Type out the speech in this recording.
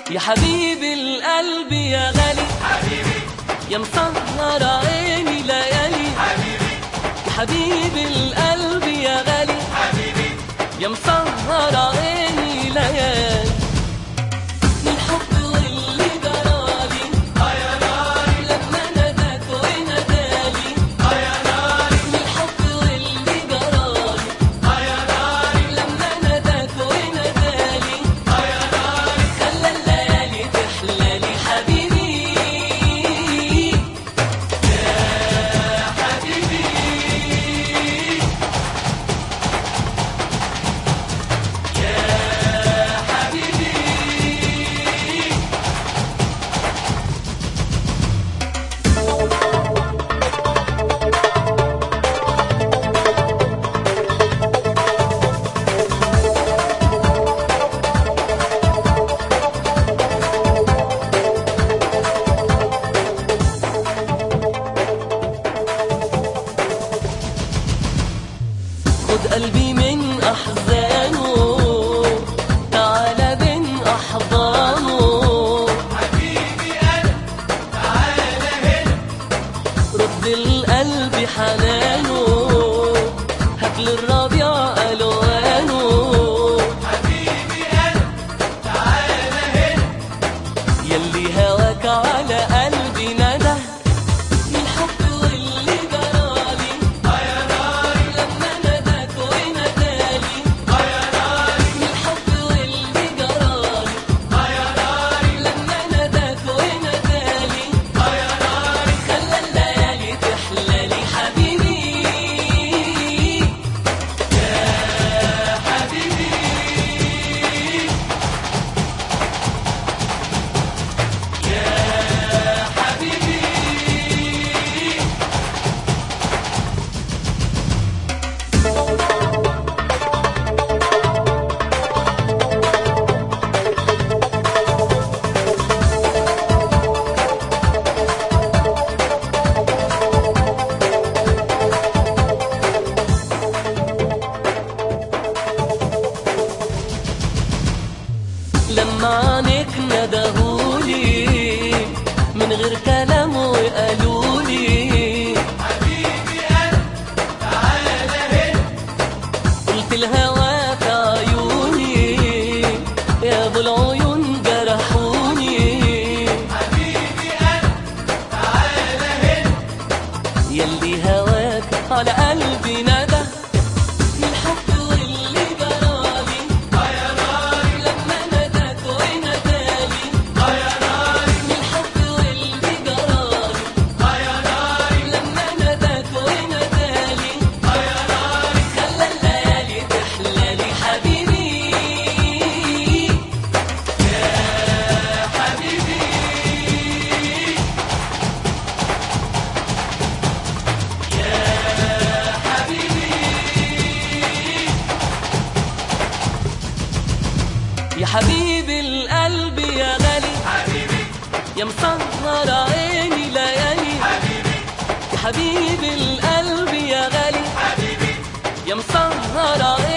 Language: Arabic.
يا حبيب القلب يا غالي حبيبي يا مسهر عيني ليالي حبيبي يا حبيب القلب يا غالي حبيبي يا مسهر عيني ليالي الحب واللي جرالي يا ناري لما نداك ونادالي يا ناري الحب واللي جرالي يا ناري لما نداك ونادالي يا ناري خلى الليالي تحلالي حبيبي حبيبي خد قلبي من أحزانه تعالى بين أحضانه حبيبي أنا تعالى هنا رد القلب حنانه هات للربيع ألوانه حبيبي أنا تعالى هنا يلي هواك على قلبي ندى الحب واللي جرالي يا ناري لما نداك ونادالي يا ناري الحب واللي جرالي يا ناري لما نداك ونادالي يا ناري خلى الليالي تحلالي حبيبي حبيبي حبيبي لما عنك ندهولي من غير كلام وقالولي حبيبي أنا تعالى هنا قلت الهوى في عيوني يا ابو العيون جرحوني حبيبي أنا تعالى هنا يلي هواك على قلبي ندى الحب واللي جرالي يا ناري لما نداك ونادالي يا ناري الحب واللي جرالي يا ناري لما نداك ونادالي يا ناري خلى الليالي تحلالي حبيبي حبيبي يا حبيب القلب يا غالي حبيبي يا مسهر عيني ليالي حبيبي يا حبيب القلب يا غالي حبيبي يا مسهر عيني